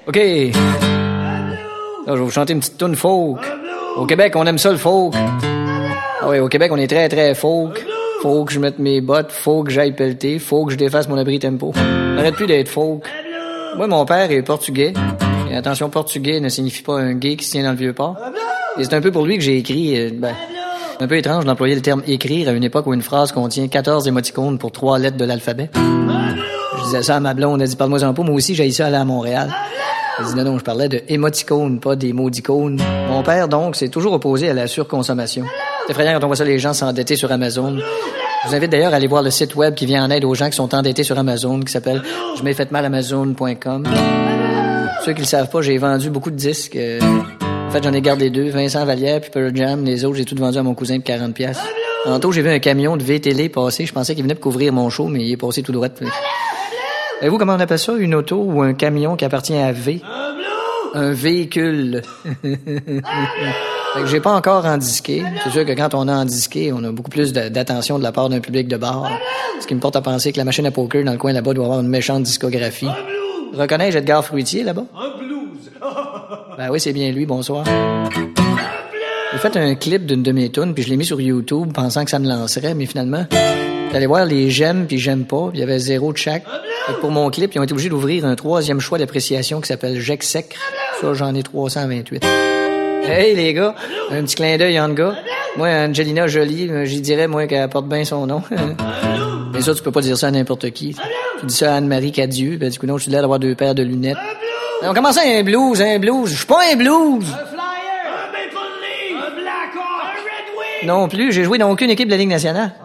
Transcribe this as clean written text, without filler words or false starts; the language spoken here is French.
OK. Là, je vais vous chanter une petite toune folk. Au Québec, on aime ça, le folk. Ah oui, au Québec, on est très, très folk. Faut que je mette mes bottes, faut que j'aille pelleter, faut que je défasse mon abri tempo. N'arrête plus d'être folk. Moi, mon père est portugais. Et attention, portugais ne signifie pas un gay qui se tient dans le vieux port. Et c'est un peu pour lui que j'ai écrit... un peu étrange d'employer le terme « écrire » à une époque où une phrase contient 14 émoticônes pour 3 lettres de l'alphabet. Je disais ça à ma blonde, elle dit « Parle-moi un peu, moi aussi j'ai ça aller à Montréal. » Elle dit « Non, je parlais de émoticônes, pas des mots d'icônes. » Mon père, donc, s'est toujours opposé à la surconsommation. C'est effrayant quand on voit ça les gens s'endetter sur Amazon. Je vous invite d'ailleurs à aller voir le site web qui vient en aide aux gens qui sont endettés sur Amazon, qui s'appelle je m'ai fait mal Amazon.com. Ceux qui le savent pas, j'ai vendu beaucoup de disques. En fait, j'en ai gardé 2, Vincent Vallière puis Pearl Jam. Les autres, j'ai tout vendu à mon cousin pour 40$. Tantôt, j'ai vu un camion de V-Télé passer. Je pensais qu'il venait pour couvrir mon show, mais il est passé tout droit. Savez-vous comment on appelle ça, une auto ou un camion qui appartient à V? Un véhicule. Fait que j'ai pas encore endisqué. C'est sûr que quand on a endisqué, on a beaucoup plus d'attention de la part d'un public de bar. Ce qui me porte à penser que la machine à poker dans le coin là-bas doit avoir une méchante discographie. Reconnais-je Edgar Fruitier là-bas? Un blues. Ben oui, c'est bien lui, bonsoir. J'ai fait un clip d'une de mes tunes, puis je l'ai mis sur YouTube pensant que ça me lancerait, mais finalement, j'allais voir les j'aime puis j'aime pas, puis il y avait 0 de chaque. Fait que pour mon clip, ils ont été obligés d'ouvrir un 3e choix d'appréciation qui s'appelle J'exècre. Ça, j'en ai 328. Hey les gars, un petit clin d'œil en gars. Moi, Angelina Jolie, j'y dirais, moi, qu'elle porte bien son nom. Mais ça, tu peux pas dire ça à n'importe qui. Tu dis ça à Anne-Marie Cadieux, ben du coup, non, je suis l'air d'avoir 2 paires de lunettes. On commence un blues. Je suis pas un blues. Un flyer. Un Maple Leaf. Un Blackhawk. Un Red Wing. Non plus, j'ai joué dans aucune équipe de la Ligue nationale.